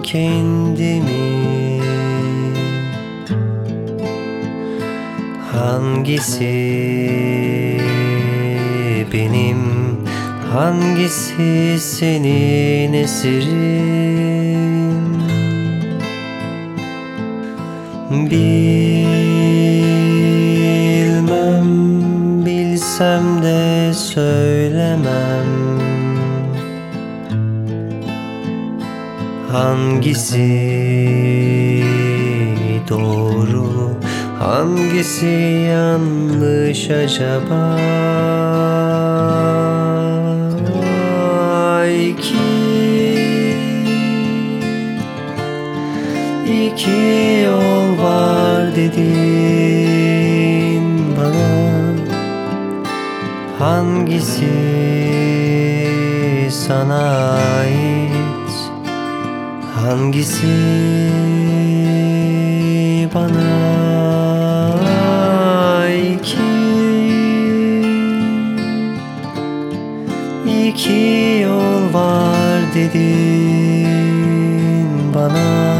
kendimi. Hangisi benim, hangisi senin eserin? Bilmem, bilsem de söylemem. Hangisi doğru, hangisi yanlış acaba? İki yol var dedin bana. Hangisi sana ait, hangisi bana? İki yol var dedin bana.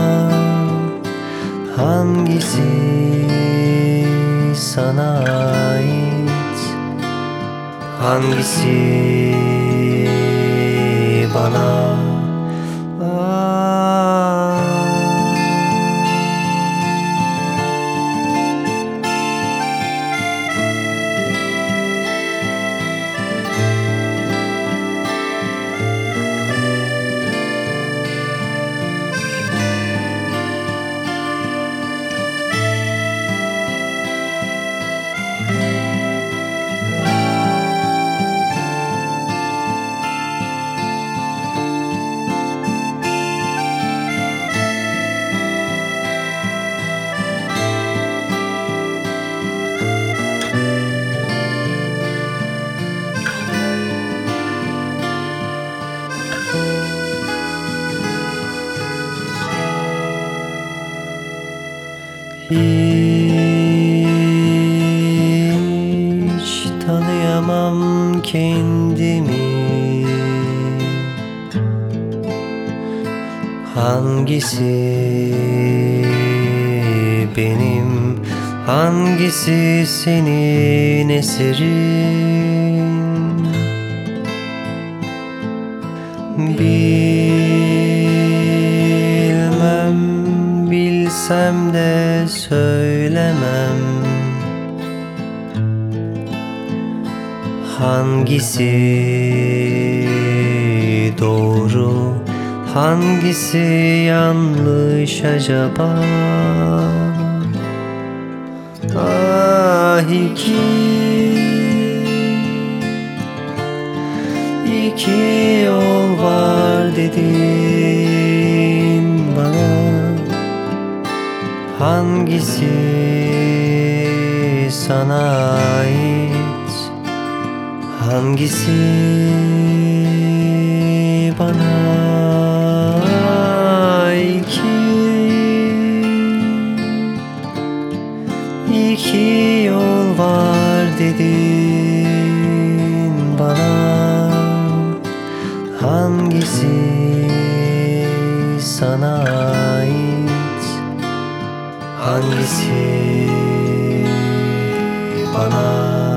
Hangisi sana ait, hangisi bana? Hiç tanıyamam kendimi. Hangisi benim, hangisi senin eserin? Bilmem, bilsem de söylemem. Hangisi doğru, hangisi yanlış acaba? İki yol var dedin bana. Hangisi sana ait, hangisi bana? İki yol var dedin bana. Hangisi sana ait, hangisi bana?